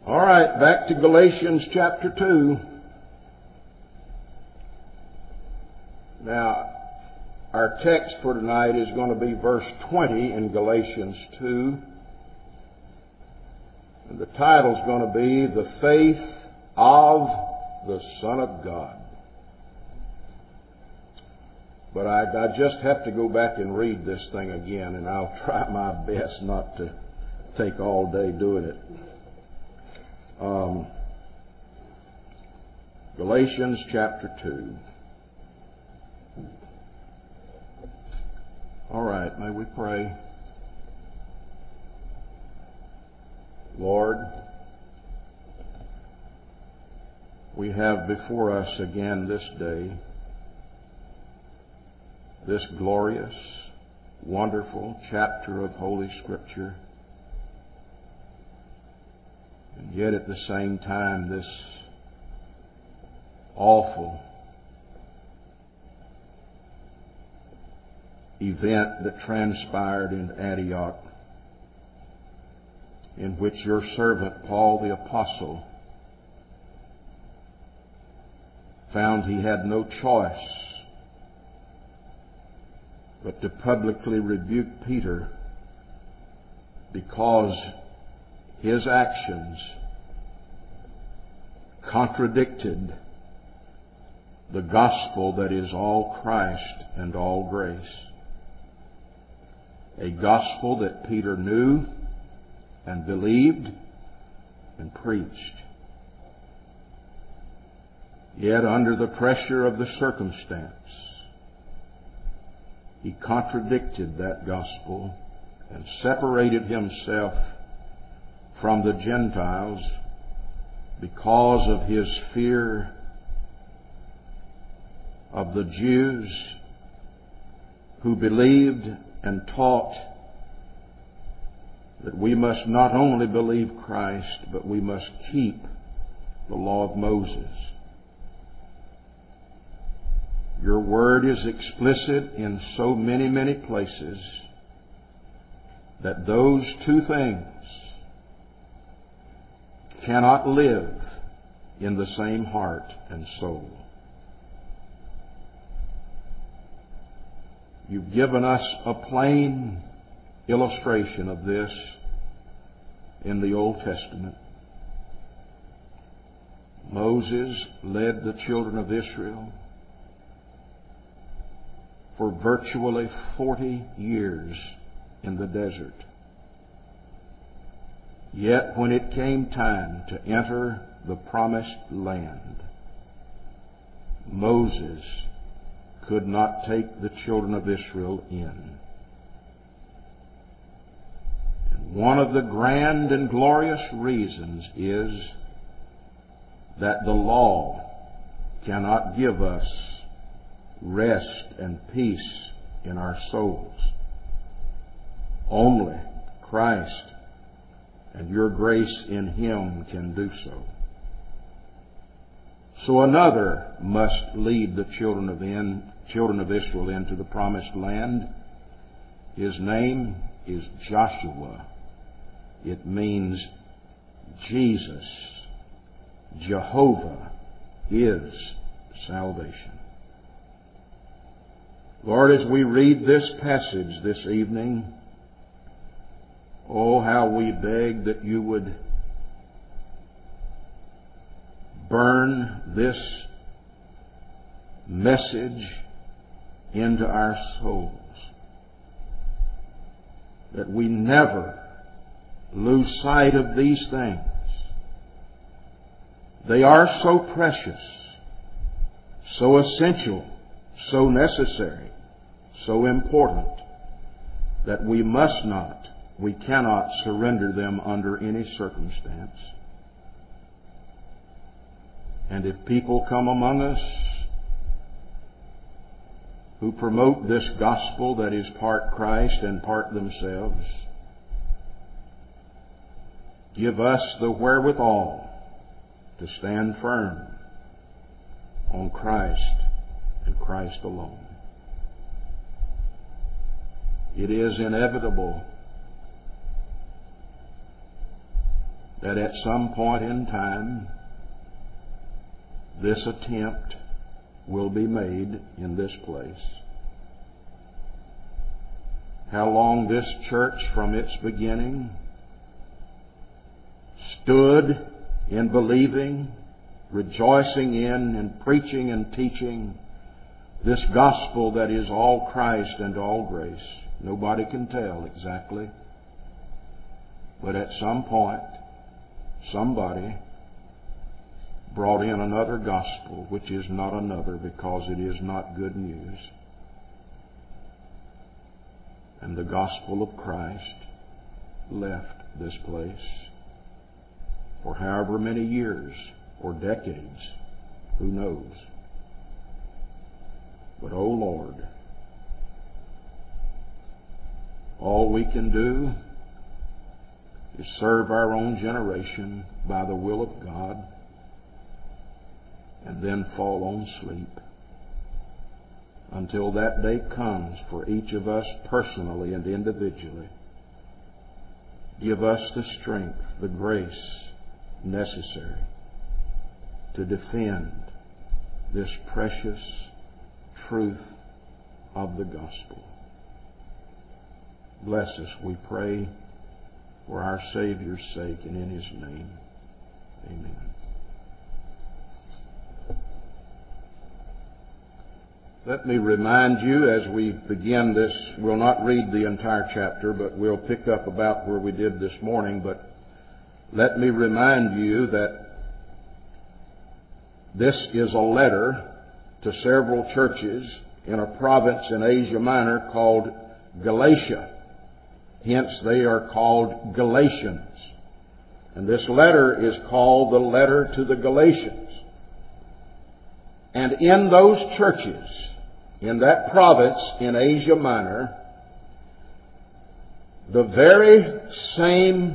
All right, back to Galatians chapter 2. Now, our text for tonight is going to be verse 20 in Galatians 2. And the title is going to be The Faith of the Son of God. But I just have to go back and read this thing again, and I'll try my best not to take all day doing it. Galatians chapter 2. All right, may we pray. Lord, we have before us again this day this glorious, wonderful chapter of Holy Scripture, and yet at the same time this awful event that transpired in Antioch, in which your servant Paul the Apostle found he had no choice but to publicly rebuke Peter because his actions contradicted the gospel that is all Christ and all grace. A gospel that Peter knew and believed and preached. Yet under the pressure of the circumstance, he contradicted that gospel and separated himself from the Gentiles because of his fear of the Jews who believed and taught that we must not only believe Christ, but we must keep the law of Moses. Your word is explicit in so many, many places that those two things cannot live in the same heart and soul. You've given us a plain illustration of this in the Old Testament. Moses led the children of Israel for virtually 40 years in the desert. Yet when it came time to enter the promised land, Moses could not take the children of Israel in. And one of the grand and glorious reasons is that the law cannot give us rest and peace in our souls. Only Christ and your grace in Him can do so. So another must lead the children of Israel into the promised land. His name is Joshua. It means Jesus. Jehovah is salvation. Lord, as we read this passage this evening, oh, how we beg that you would burn this message into our souls, that we never lose sight of these things. They are so precious, so essential, so necessary, so important, that we cannot surrender them under any circumstance. And if people come among us who promote this gospel that is part Christ and part themselves, give us the wherewithal to stand firm on Christ and Christ alone. It is inevitable that at some point in time this attempt will be made in this place. How long this church from its beginning stood in believing, rejoicing in, and preaching and teaching this gospel that is all Christ and all grace. Nobody can tell exactly. But at some point, somebody brought in another gospel, which is not another because it is not good news. And the gospel of Christ left this place for however many years or decades, who knows. But, oh Lord, all we can do is serve our own generation by the will of God and then fall on sleep until that day comes for each of us personally and individually. Give us the strength, the grace necessary to defend this precious truth of the gospel. Bless us, we pray, for our Savior's sake and in His name. Amen. Let me remind you as we begin this, we'll not read the entire chapter, but we'll pick up about where we did this morning. But let me remind you that this is a letter to several churches in a province in Asia Minor called Galatia. Hence they are called Galatians. And this letter is called the letter to the Galatians. And in those churches, in that province in Asia Minor, the very same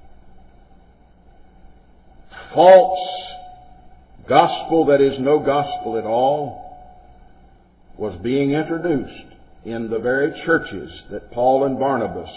false gospel that is no gospel at all was being introduced in the very churches that Paul and Barnabas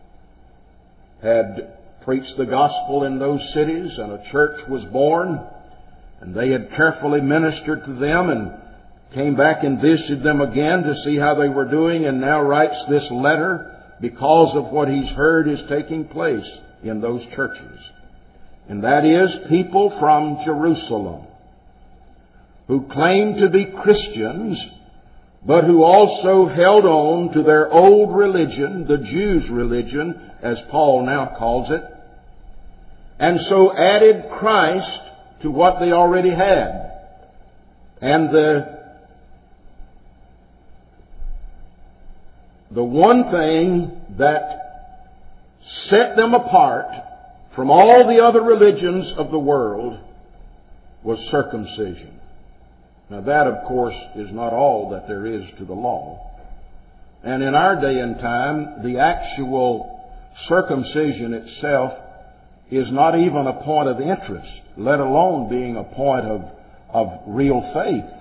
had preached the gospel in those cities, and a church was born, and they had carefully ministered to them and came back and visited them again to see how they were doing, and now writes this letter because of what he's heard is taking place in those churches. And that is people from Jerusalem who claimed to be Christians, but who also held on to their old religion, the Jews' religion, as Paul now calls it, and so added Christ to what they already had. And the one thing that set them apart from all the other religions of the world was circumcision. Now that, of course, is not all that there is to the law. And in our day and time, the actual circumcision itself is not even a point of interest, let alone being a point of real faith.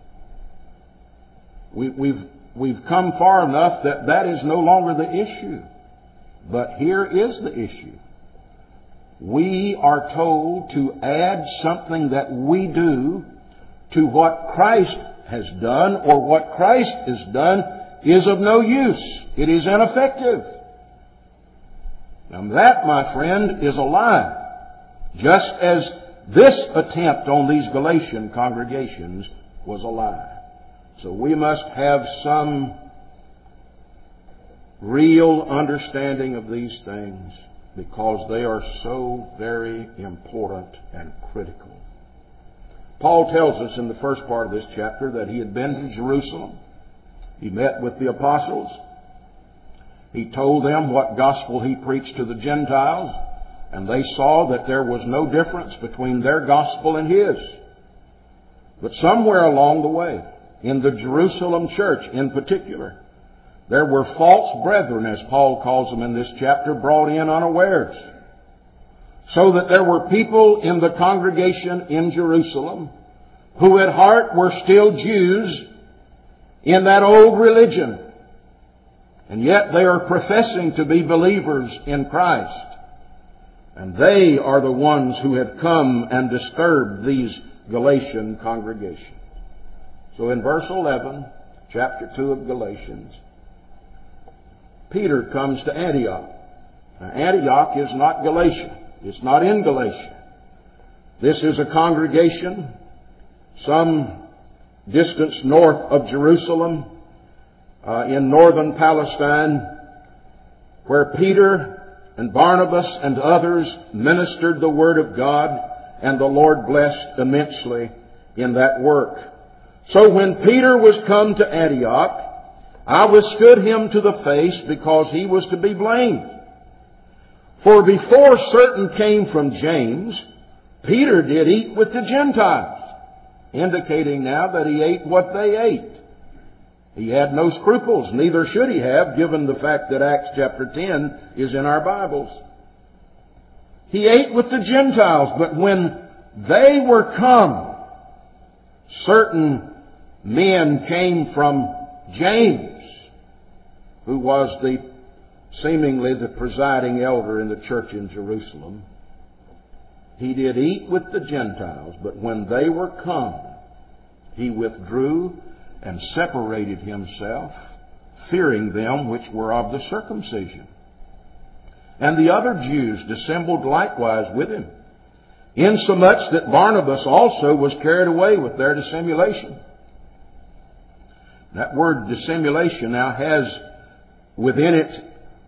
We've come far enough that that is no longer the issue. But here is the issue. We are told to add something that we do to what Christ has done, or what Christ has done is of no use. It is ineffective. Now that, my friend, is a lie. Just as this attempt on these Galatian congregations was a lie. So we must have some real understanding of these things, because they are so very important and critical. Paul tells us in the first part of this chapter that he had been to Jerusalem. He met with the apostles. He told them what gospel he preached to the Gentiles, and they saw that there was no difference between their gospel and his. But somewhere along the way, in the Jerusalem church in particular, there were false brethren, as Paul calls them in this chapter, brought in unawares. So that there were people in the congregation in Jerusalem who at heart were still Jews in that old religion. And yet they are professing to be believers in Christ. And they are the ones who have come and disturbed these Galatian congregations. So in verse 11, chapter 2 of Galatians, Peter comes to Antioch. Now, Antioch is not Galatia. It's not in Galatia. This is a congregation some distance north of Jerusalem, in northern Palestine, where Peter and Barnabas and others ministered the Word of God, and the Lord blessed immensely in that work. So when Peter was come to Antioch, I withstood him to the face, because he was to be blamed. For before certain came from James, Peter did eat with the Gentiles, indicating now that he ate what they ate. He had no scruples, neither should he have, given the fact that Acts chapter 10 is in our Bibles. He ate with the Gentiles, but when they were come, certain men came from James, who was seemingly the presiding elder in the church in Jerusalem. He did eat with the Gentiles, but when they were come, he withdrew and separated himself, fearing them which were of the circumcision. And the other Jews dissembled likewise with him, insomuch that Barnabas also was carried away with their dissimulation. That word dissimulation now has within it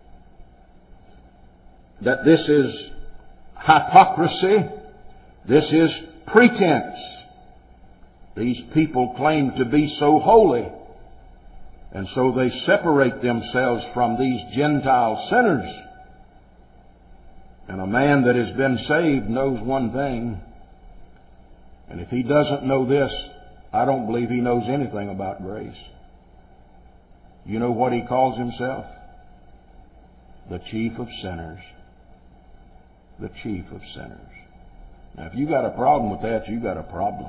that this is hypocrisy, this is pretense. These people claim to be so holy, and so they separate themselves from these Gentile sinners. And a man that has been saved knows one thing, and if he doesn't know this, I don't believe he knows anything about grace. You know what he calls himself? The chief of sinners. The chief of sinners. Now, if you got a problem with that, you got a problem.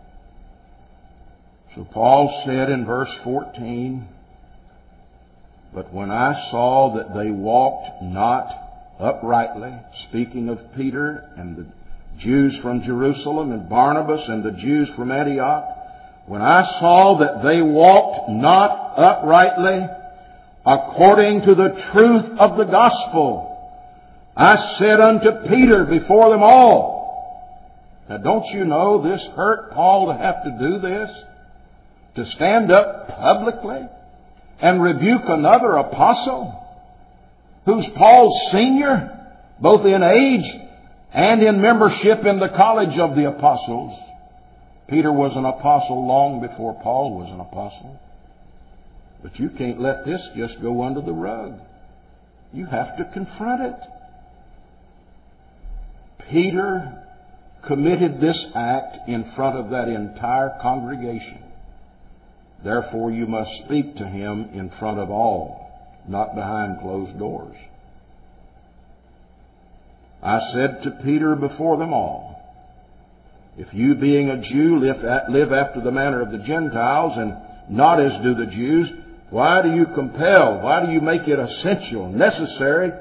So Paul said in verse 14, "But when I saw that they walked not uprightly," speaking of Peter and the Jews from Jerusalem and Barnabas and the Jews from Antioch, "when I saw that they walked not uprightly according to the truth of the gospel, I said unto Peter before them all." Now, don't you know this hurt Paul to have to do this? To stand up publicly and rebuke another apostle who's Paul's senior, both in age and in membership in the college of the apostles. Peter was an apostle long before Paul was an apostle. But you can't let this just go under the rug. You have to confront it. Peter committed this act in front of that entire congregation. Therefore, you must speak to him in front of all, not behind closed doors. I said to Peter before them all, "If you, being a Jew, live after the manner of the Gentiles, and not as do the Jews, why do you compel? Why do you make it essential, necessary?"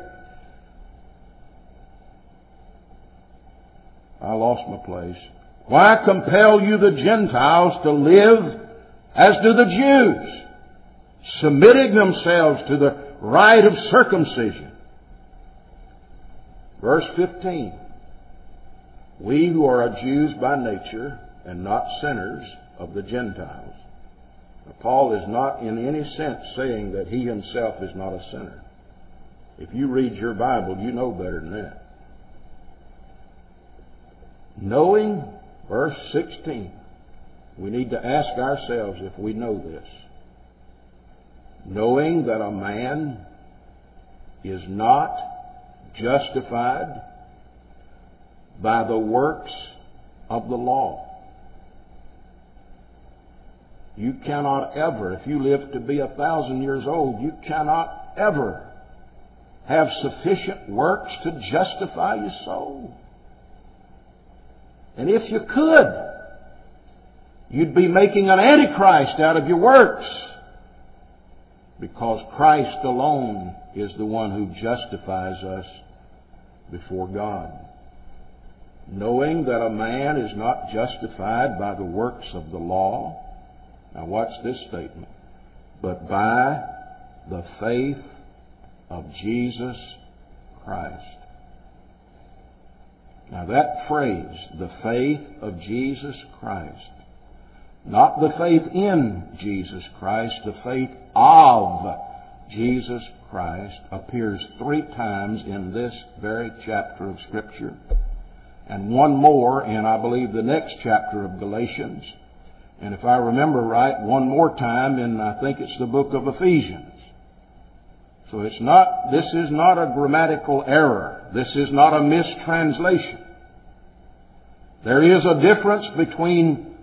I lost my place. "Why compel you the Gentiles to live as do the Jews, submitting themselves to the rite of circumcision?" Verse 15. "We who are Jews by nature, and not sinners of the Gentiles." Now, Paul is not in any sense saying that he himself is not a sinner. If you read your Bible, you know better than that. Knowing, verse 16, we need to ask ourselves if we know this. Knowing that a man is not justified by the works of the law. You cannot ever, if you live to be 1,000 years old, you cannot ever have sufficient works to justify your soul. And if you could, you'd be making an antichrist out of your works, because Christ alone is the one who justifies us before God, knowing that a man is not justified by the works of the law. Now watch this statement. But by the faith of Jesus Christ. Now that phrase, the faith of Jesus Christ, not the faith in Jesus Christ, the faith of Jesus Christ, appears 3 times in this very chapter of Scripture, and one more in, I believe, the next chapter of Galatians, and if I remember right, one more time in, I think it's the book of Ephesians. So this is not a grammatical error. This is not a mistranslation. There is a difference between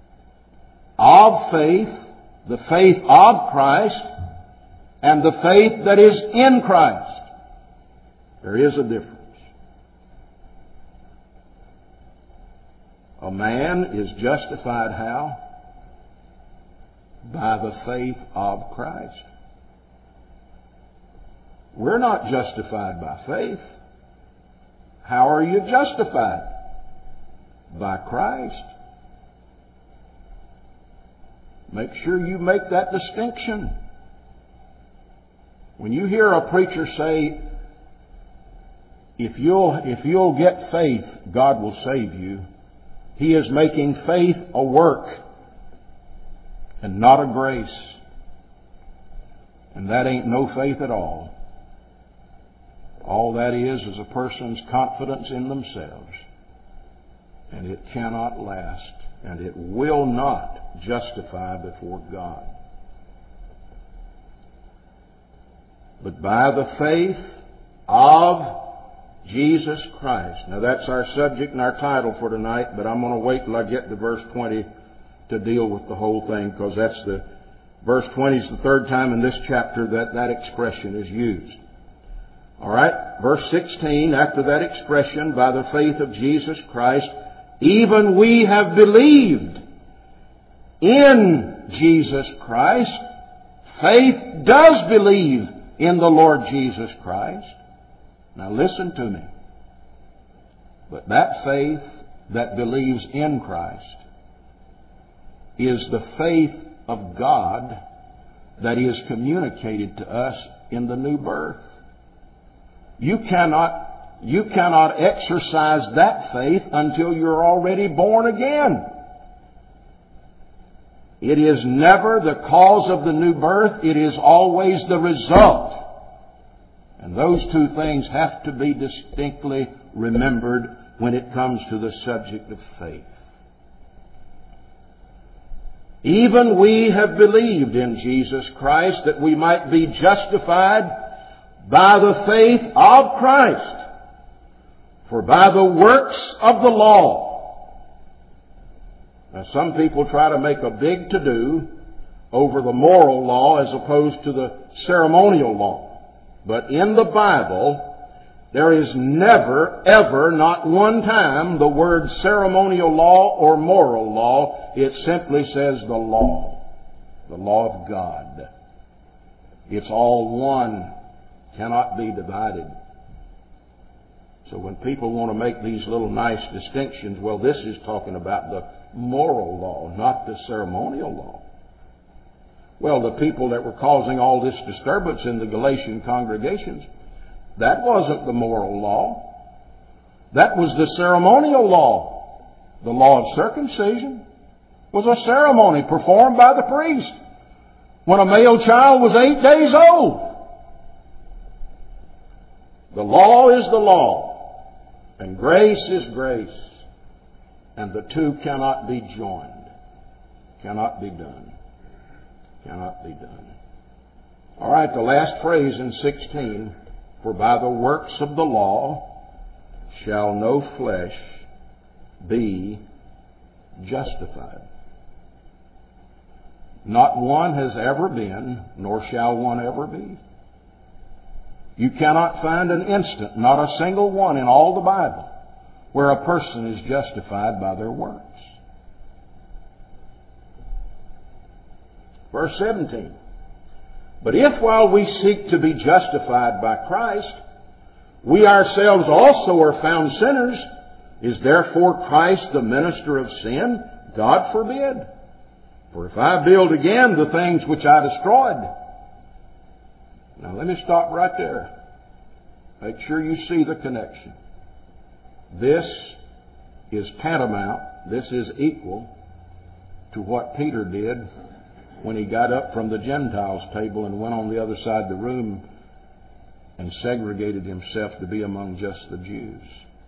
of faith, the faith of Christ, and the faith that is in Christ. There is a difference. A man is justified how? By the faith of Christ. We're not justified by faith. How are you justified? By Christ. Make sure you make that distinction. When you hear a preacher say, if you'll get faith, God will save you, he is making faith a work and not a grace. And that ain't no faith at all. All that is a person's confidence in themselves. And it cannot last. And it will not justify before God. But by the faith of Jesus Christ. Now that's our subject and our title for tonight, but I'm going to wait till I get to verse 20 to deal with the whole thing, because verse 20 is the 3rd time in this chapter that expression is used. Alright, verse 16, after that expression, by the faith of Jesus Christ, even we have believed in Jesus Christ. Faith does believe in the Lord Jesus Christ. Now listen to me. But that faith that believes in Christ is the faith of God that is communicated to us in the new birth. You cannot exercise that faith until you're already born again. It is never the cause of the new birth. It is always the result. And those two things have to be distinctly remembered when it comes to the subject of faith. Even we have believed in Jesus Christ that we might be justified by the faith of Christ. For by the works of the law. Now some people try to make a big to-do over the moral law as opposed to the ceremonial law. But in the Bible, there is never, ever, not one time the word ceremonial law or moral law. It simply says the law of God. It's all one, cannot be divided. So when people want to make these little nice distinctions, well, this is talking about the moral law, not the ceremonial law. Well, the people that were causing all this disturbance in the Galatian congregations, that wasn't the moral law. That was the ceremonial law. The law of circumcision was a ceremony performed by the priest when a male child was 8 days old. The law is the law, and grace is grace, and the two cannot be joined, cannot be done. Cannot be done. All right, the last phrase in 16, for by the works of the law shall no flesh be justified. Not one has ever been, nor shall one ever be. You cannot find an instant, not a single one in all the Bible, where a person is justified by their works. Verse 17. But if while we seek to be justified by Christ, We ourselves also are found sinners. Is therefore Christ the minister of sin? God forbid. For if I build again the things which I destroyed. Now let me stop right there. Make sure you see the connection. This is tantamount, this is equal to what Peter did when he got up from the Gentiles' table and went on the other side of the room and segregated himself to be among just the Jews.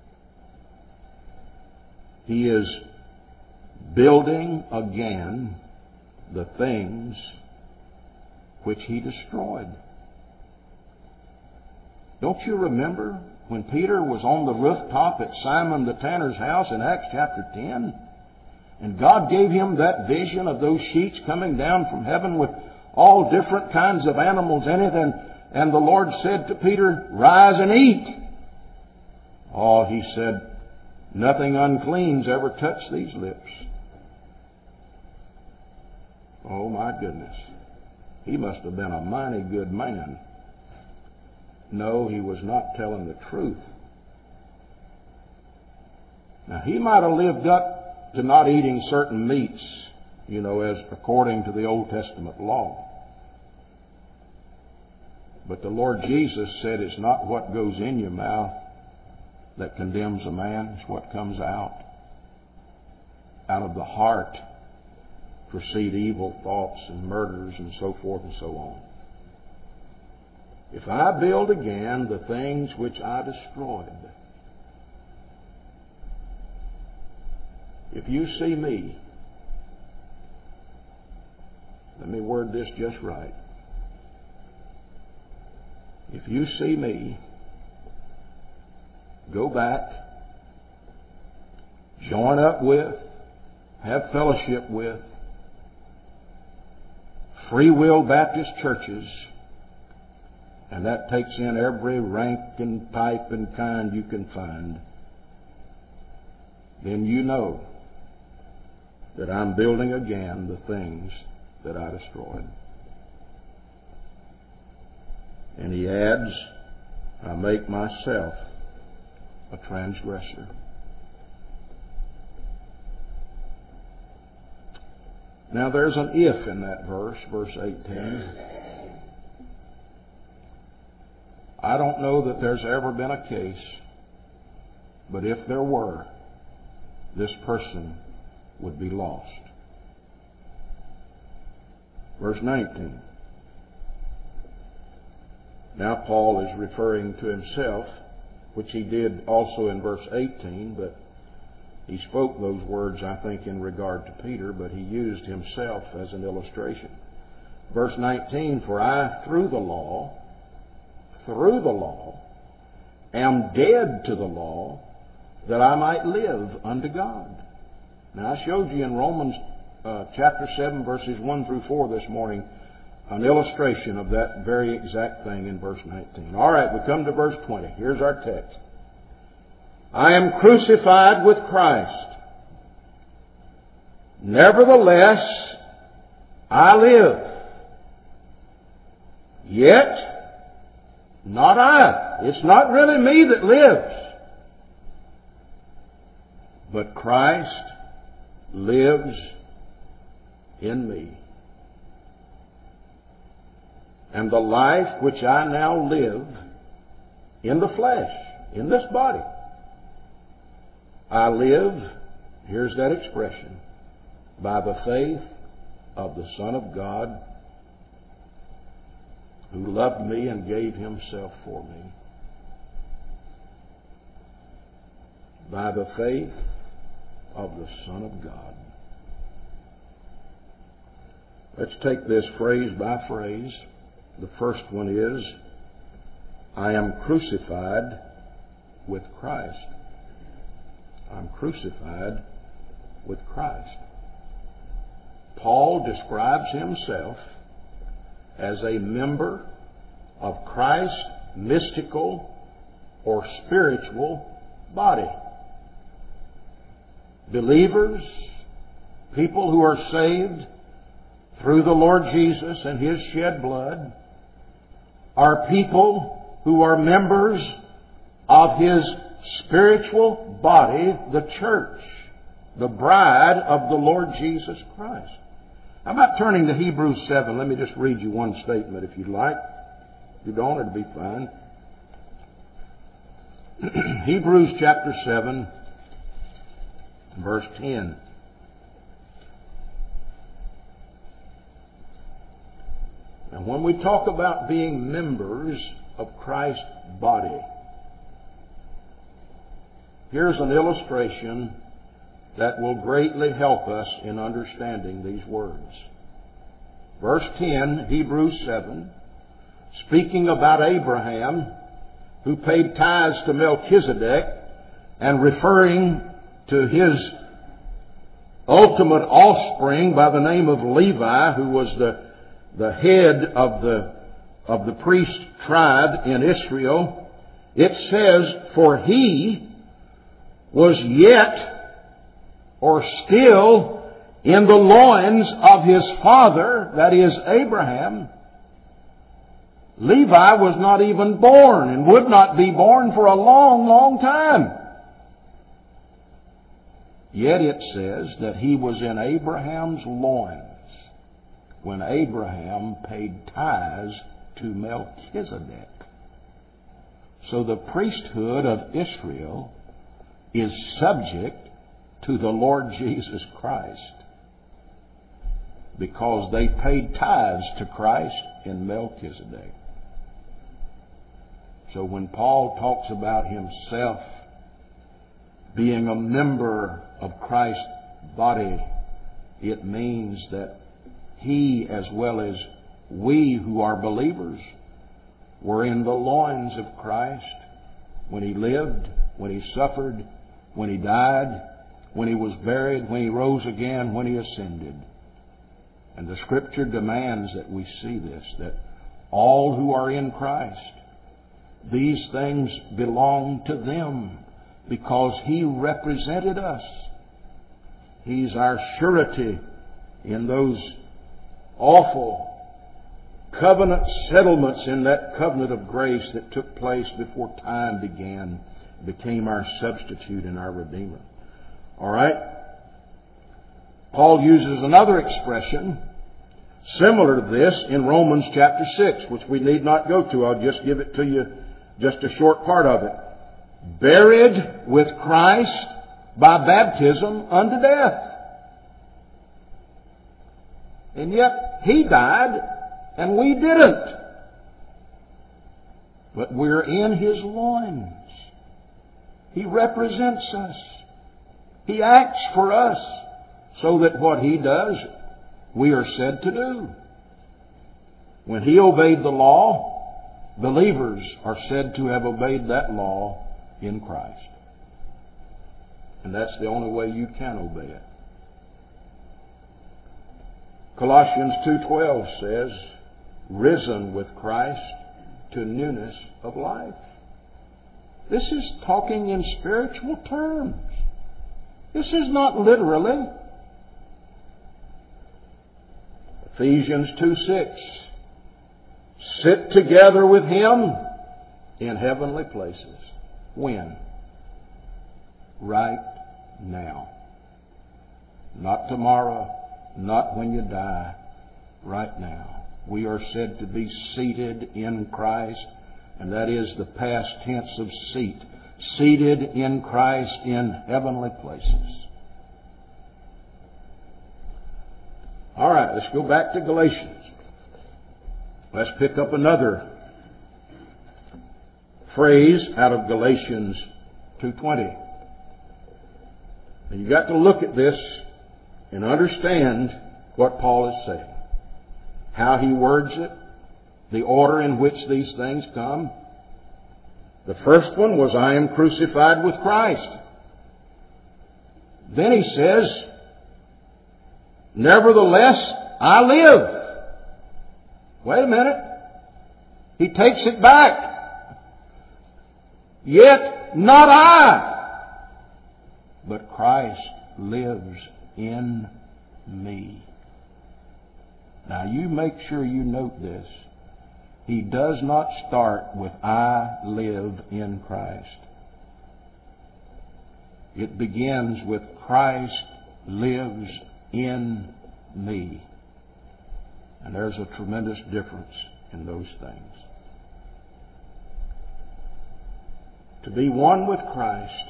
He is building again the things which he destroyed. Don't you remember when Peter was on the rooftop at Simon the tanner's house in Acts chapter 10? And God gave him that vision of those sheets coming down from heaven with all different kinds of animals in it. And the Lord said to Peter, "Rise and eat." Oh, he said, "Nothing unclean's ever touched these lips." Oh, my goodness. He must have been a mighty good man. No, he was not telling the truth. Now, he might have lived up to not eating certain meats, as according to the Old Testament law. But the Lord Jesus said it's not what goes in your mouth that condemns a man, it's what comes out. Out of the heart proceed evil thoughts and murders and so forth and so on. If I build again the things which I destroyed. If you see me, let me word this just right. If you see me, go back, join up with, have fellowship with Free Will Baptist churches, and that takes in every rank and type and kind you can find, then you know that I'm building again the things that I destroyed. And he adds, I make myself a transgressor. Now there's an if in that verse, verse 18. I don't know that there's ever been a case, but if there were, this person would be lost. Verse 19. Now Paul is referring to himself, which he did also in verse 18, but he spoke those words, I think, in regard to Peter, but he used himself as an illustration. Verse 19, for I, through the law, am dead to the law, that I might live unto God. Now, I showed you in Romans chapter 7, verses 1 through 4 this morning, an illustration of that very exact thing in verse 19. All right, we come to verse 20. Here's our text. I am crucified with Christ. Nevertheless, I live. Yet, not I. It's not really me that lives. But Christ lives in me. And the life which I now live in the flesh, in this body, I live, here's that expression, by the faith of the Son of God, who loved me and gave himself for me. By the faith of the Son of God. Let's take this phrase by phrase. The first one is, I am crucified with Christ. I'm crucified with Christ. Paul describes himself as a member of Christ's mystical or spiritual body. Believers, people who are saved through the Lord Jesus and His shed blood, are people who are members of His spiritual body, the church, the bride of the Lord Jesus Christ. How about turning to Hebrews 7? Let me just read you one statement if you'd like. If you don't, it'll be fine. Hebrews chapter 7, verse 10. And when we talk about being members of Christ's body, here's an illustration that will greatly help us in understanding these words. Verse 10, Hebrews 7, speaking about Abraham, who paid tithes to Melchizedek, and referring to his ultimate offspring by the name of Levi, who was the head of the priest tribe in Israel, it says, for he was yet or still in the loins of his father, that is Abraham. Levi was not even born and would not be born for a long, long time. Yet it says that he was in Abraham's loins when Abraham paid tithes to Melchizedek. So the priesthood of Israel is subject to the Lord Jesus Christ because they paid tithes to Christ in Melchizedek. So when Paul talks about himself being a member of Christ's body, it means that he, as well as we who are believers, were in the loins of Christ when He lived, when He suffered, when He died, when He was buried, when He rose again, when He ascended. And the Scripture demands that we see this, that all who are in Christ, these things belong to them because He represented us. He's our surety in those awful covenant settlements, in that covenant of grace that took place before time began, became our substitute and our Redeemer. All right? Paul uses another expression similar to this in Romans chapter 6, which we need not go to. I'll just give it to you, just a short part of it. Buried with Christ by baptism unto death. And yet He died and we didn't. But we're in His loins. He represents us. He acts for us so that what He does, we are said to do. When He obeyed the law, believers are said to have obeyed that law in Christ. And that's the only way you can obey it. Colossians 2:12 says, risen with Christ to newness of life. This is talking in spiritual terms. This is not literally. Ephesians 2:6, sit together with Him in heavenly places. When? Right now. Not tomorrow, not when you die. Right now. We are said to be seated in Christ, and that is the past tense of seat. Seated in Christ in heavenly places. All right, let's go back to Galatians. Let's pick up another phrase out of Galatians 2:20. And you've got to look at this and understand what Paul is saying. How he words it, the order in which these things come. The first one was, I am crucified with Christ. Then he says, nevertheless, I live. Wait a minute. He takes it back. Yet not I, but Christ lives in me. Now you make sure you note this. he does not start with "I live in Christ." It begins with "Christ lives in me." And there's a tremendous difference in those things. To be one with Christ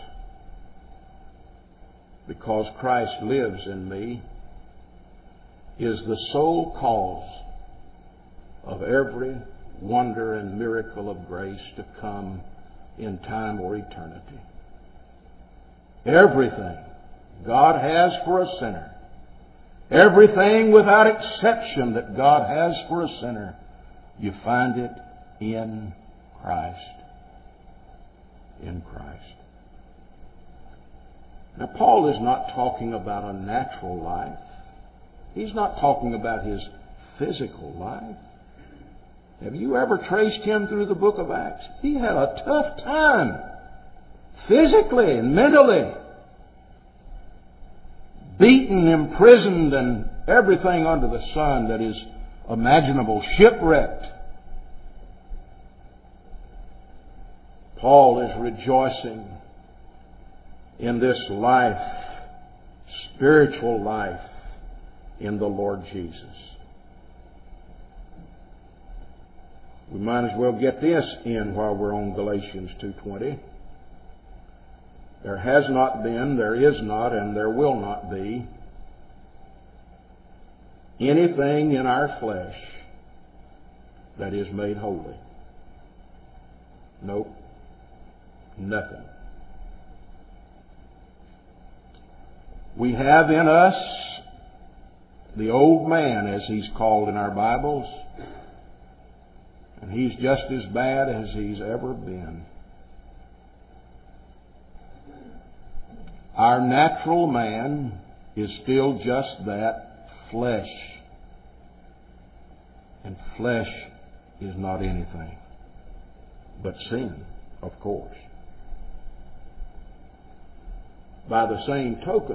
because Christ lives in me is the sole cause of every wonder and miracle of grace to come in time or eternity. Everything God has for a sinner, everything without exception that God has for a sinner, you find it in Christ. In Christ. Now, Paul is not talking about a natural life. He's not talking about his physical life. Have you ever traced him through the book of Acts? He had a tough time, physically and mentally. Beaten, imprisoned, and everything under the sun that is imaginable, shipwrecked. Paul is rejoicing in this life, spiritual life, in the Lord Jesus. We might as well get this in while we're on Galatians 2:20. There has not been, there is not, and there will not be anything in our flesh that is made holy. Nope. Nothing. We have in us the old man, as he's called in our Bibles, and he's just as bad as he's ever been. Our natural man is still just that, flesh. And flesh is not anything but sin, of course. By the same token,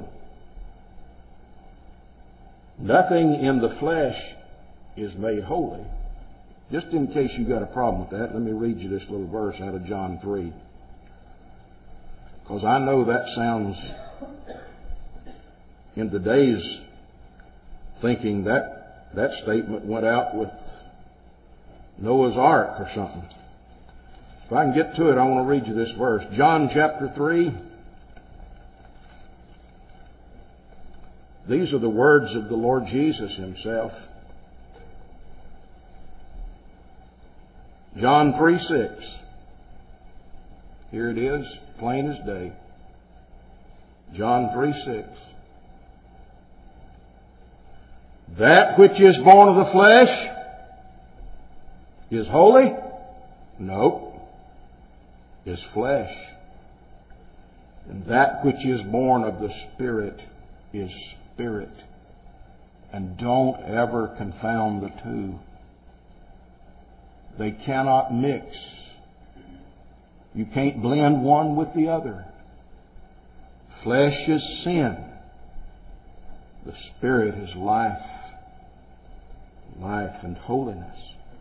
nothing in the flesh is made holy. Just in case you've got a problem with that, let me read you this little verse out of John 3. Because I know that sounds, in today's thinking, that statement went out with Noah's Ark or something. If I can get to it, I want to read you this verse. John chapter 3. These are the words of the Lord Jesus himself. John 3:6. Here it is, plain as day. John 3:6. That which is born of the flesh is holy? Nope. Is flesh. And that which is born of the Spirit is spirit. And don't ever confound the two. They cannot mix. You can't blend one with the other. Flesh is sin. The Spirit is life. Life and holiness.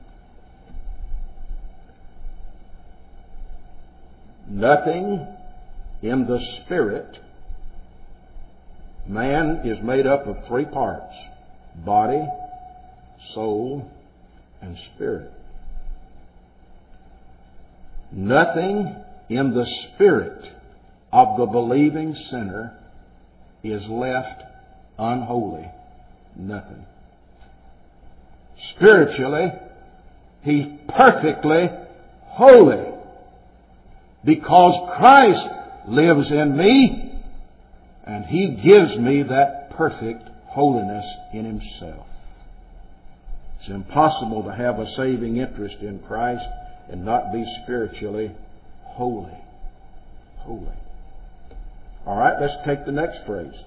Nothing in the Spirit. Man is made up of three parts: body, soul, and spirit. Nothing in the spirit of the believing sinner is left unholy. Nothing. Spiritually, he's perfectly holy because Christ lives in me and he gives me that perfect holiness in himself. It's impossible to have a saving interest in Christ and not be spiritually holy. Holy. All right, let's take the next phrase.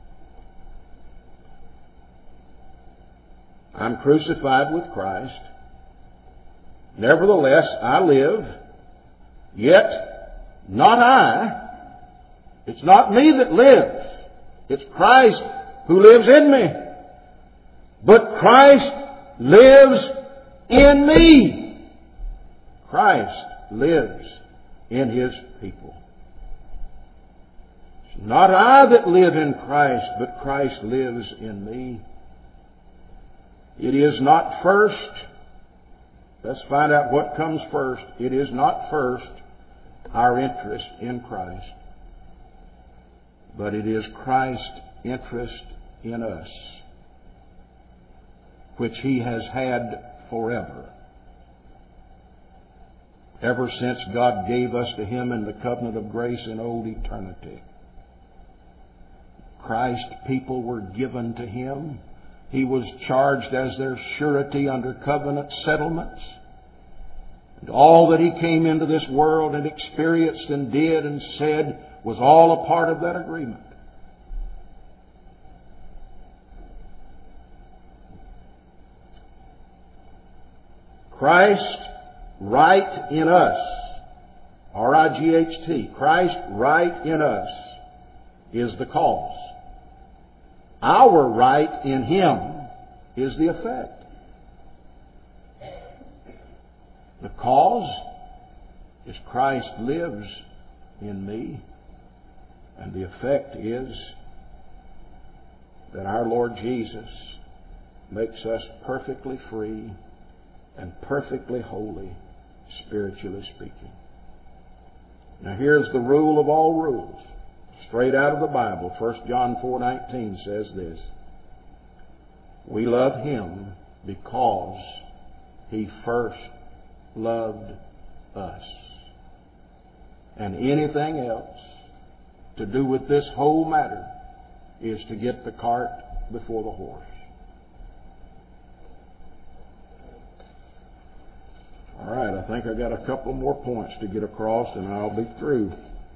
I'm crucified with Christ. Nevertheless, I live. Yet, not I. It's not me that lives. It's Christ who lives in me. But Christ lives in me. Christ lives in His people. It's not I that live in Christ, but Christ lives in me. It is not first. Let's find out what comes first. It is not first our interest in Christ, but it is Christ's interest in us, which He has had forever. Ever since God gave us to Him in the covenant of grace in old eternity. Christ's people were given to Him. He was charged as their surety under covenant settlements. And all that He came into this world and experienced and did and said was all a part of that agreement. Christ right in us, R-I-G-H-T, Christ right in us is the cause. Our right in Him is the effect. The cause is Christ lives in me, and the effect is that our Lord Jesus makes us perfectly free and perfectly holy, spiritually speaking. Now here's the rule of all rules, straight out of the Bible. 1 John 4:19 says this: we love Him because He first loved us. And anything else to do with this whole matter is to get the cart before the horse. All right, I think I got a couple more points to get across and I'll be through.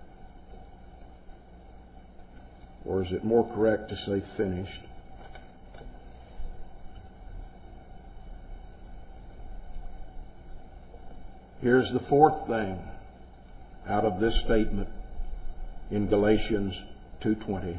Or is it more correct to say finished? Here's the fourth thing out of this statement in Galatians 2:20.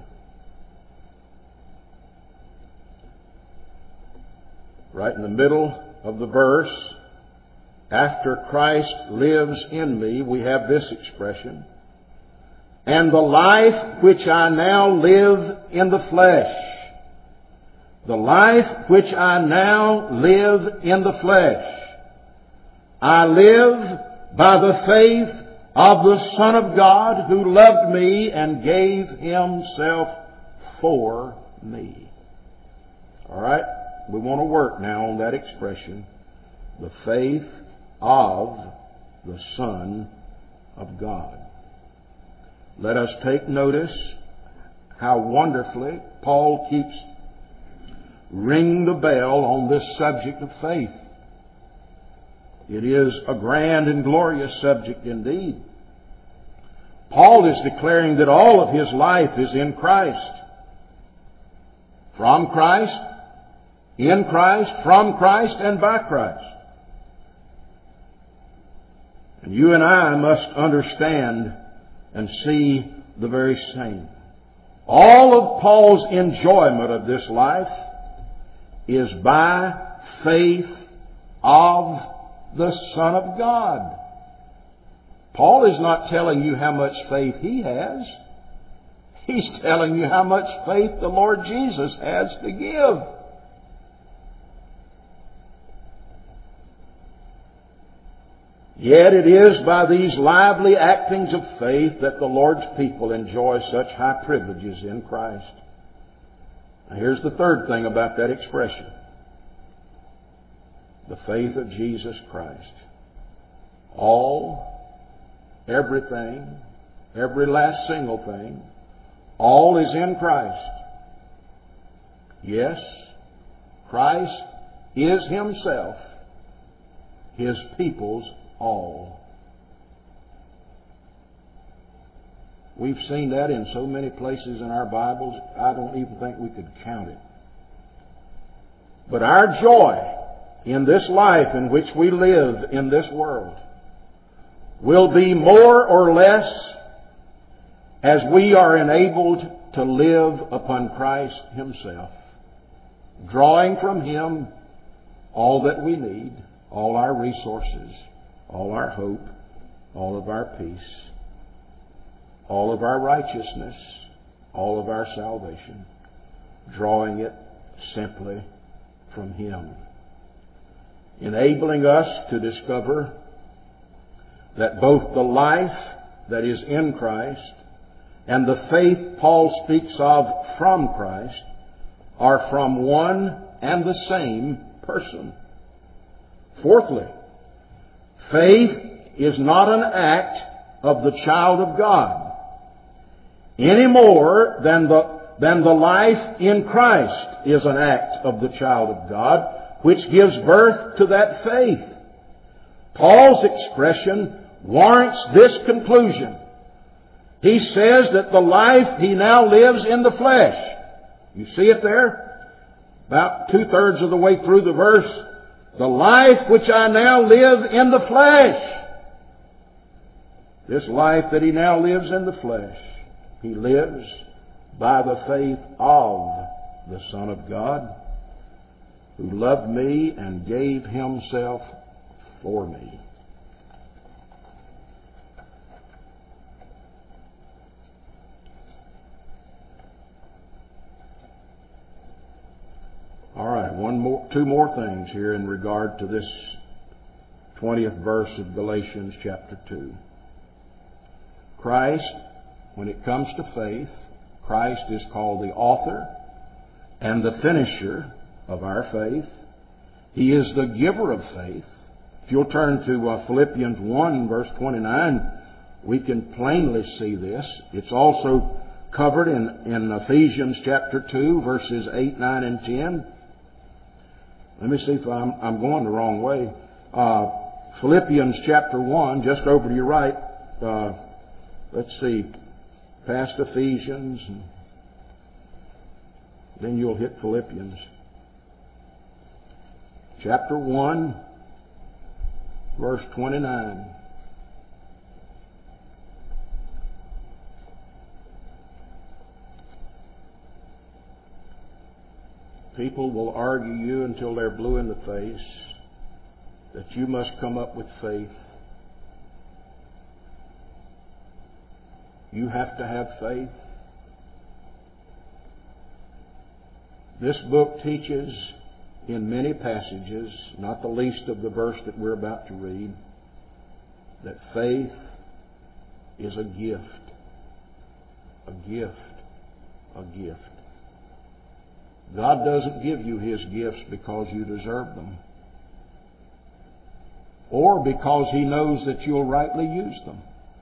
Right in the middle of the verse, after Christ lives in me, we have this expression: and the life which I now live in the flesh. The life which I now live in the flesh, I live by the faith of the Son of God who loved me and gave Himself for me. All right? We want to work now on that expression. The faith of the Son of God. Let us take notice how wonderfully Paul keeps ringing the bell on this subject of faith. It is a grand and glorious subject indeed. Paul is declaring that all of his life is in Christ. From Christ, in Christ, from Christ, and by Christ. And you and I must understand and see the very same. All of Paul's enjoyment of this life is by faith of the Son of God. Paul is not telling you how much faith he has. He's telling you how much faith the Lord Jesus has to give. Yet it is by these lively actings of faith that the Lord's people enjoy such high privileges in Christ. Now here's the third thing about that expression. The faith of Jesus Christ. Everything, every last single thing, all is in Christ. Yes, Christ is Himself His people's all. We've seen that in so many places in our Bibles, I don't even think we could count it. But our joy in this life in which we live in this world will be more or less as we are enabled to live upon Christ Himself, drawing from Him all that we need, all our resources, all our hope, all of our peace, all of our righteousness, all of our salvation, drawing it simply from Him, enabling us to discover that both the life that is in Christ and the faith Paul speaks of from Christ are from one and the same person. Fourthly, faith is not an act of the child of God any more than the life in Christ is an act of the child of God, which gives birth to that faith. Paul's expression warrants this conclusion. He says that the life he now lives in the flesh. You see it there? About 2/3 of the way through the verse. The life which I now live in the flesh. This life that he now lives in the flesh, he lives by the faith of the Son of God, who loved me and gave Himself for me. All right, two more things here in regard to this 20th verse of Galatians chapter 2. Christ, when it comes to faith, Christ is called the author and the finisher of our faith. He is the giver of faith. If you'll turn to Philippians 1 verse 29, we can plainly see this. It's also covered in Ephesians chapter 2 verses 8, 9, and 10. Let me see if I'm going the wrong way. Philippians chapter 1, just over to your right. Let's see, past Ephesians, and then you'll hit Philippians. Chapter 1, verse 29. People will argue you until they're blue in the face that you must come up with faith. You have to have faith. This book teaches in many passages, not the least of the verse that we're about to read, that faith is a gift. A gift. A gift. God doesn't give you His gifts because you deserve them, or because He knows that you'll rightly use them.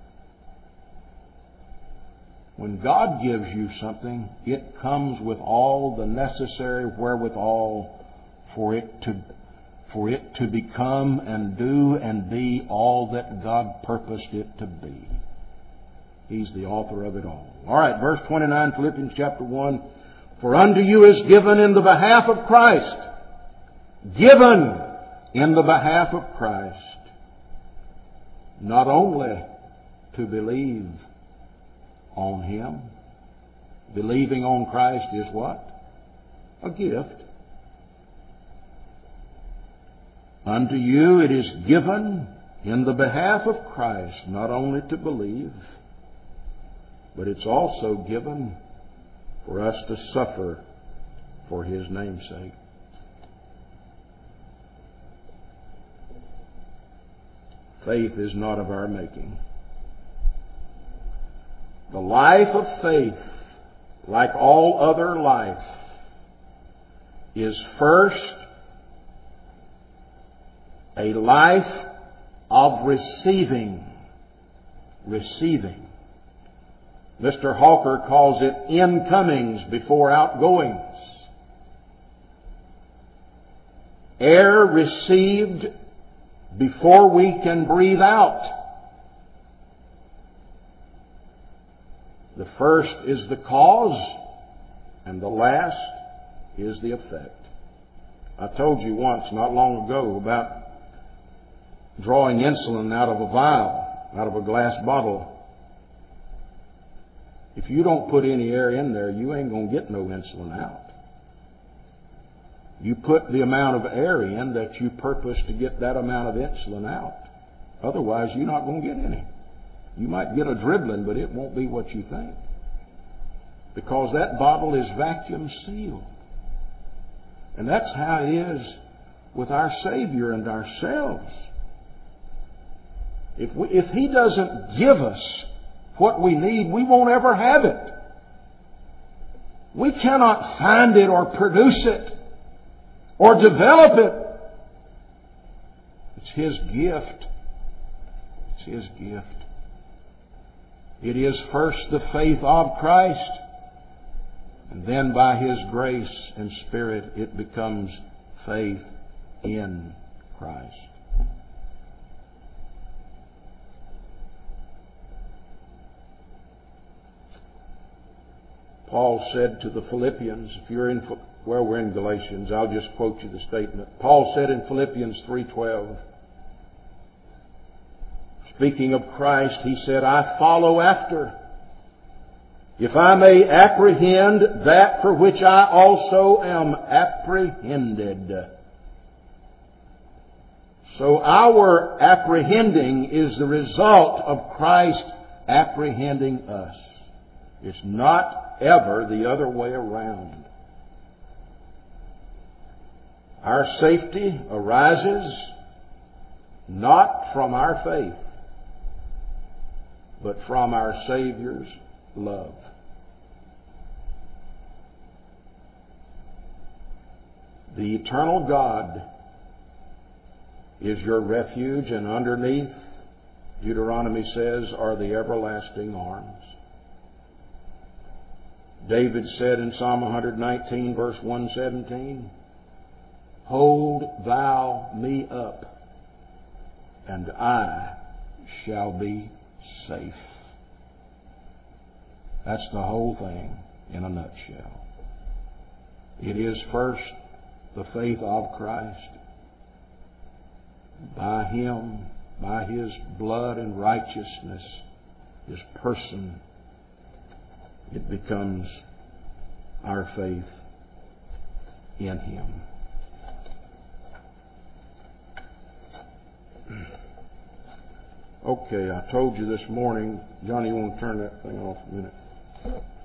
When God gives you something, it comes with all the necessary wherewithal for it to become and do and be all that God purposed it to be. He's the author of it all. All right, verse 29, Philippians chapter 1. For unto you is given in the behalf of Christ. Given in the behalf of Christ. Not only to believe on Him. Believing on Christ is what? A gift. Unto you it is given in the behalf of Christ, not only to believe, but it's also given for us to suffer for His name's sake. Faith is not of our making. The life of faith, like all other life, is first a life of receiving. Receiving. Mr. Hawker calls it incomings before outgoings. Air received before we can breathe out. The first is the cause, and the last is the effect. I told you once, not long ago, about drawing insulin out of a vial, out of a glass bottle. If you don't put any air in there, you ain't going to get no insulin out. You put the amount of air in that you purpose to get that amount of insulin out. Otherwise, you're not going to get any. You might get a dribbling, but it won't be what you think. Because that bottle is vacuum sealed. And that's how it is with our Savior and ourselves. If He doesn't give us what we need, we won't ever have it. We cannot find it or produce it or develop it. It's His gift. It's His gift. It is first the faith of Christ, and then by His grace and Spirit it becomes faith in Christ. Paul said to the Philippians, if you're in where we're in Galatians, I'll just quote you the statement. Paul said in Philippians 3:12, speaking of Christ, he said, I follow after, if I may apprehend that for which I also am apprehended. So our apprehending is the result of Christ apprehending us. It's not ever the other way around. Our safety arises not from our faith, but from our Savior's love. The eternal God is your refuge, and underneath, Deuteronomy says, are the everlasting arms. David said in Psalm 119, verse 117, hold thou me up, and I shall be safe. That's the whole thing in a nutshell. It is first the faith of Christ. By Him, by His blood and righteousness, His person, it becomes our faith in Him. Okay, I told you this morning, Johnny, you want to turn that thing off a minute?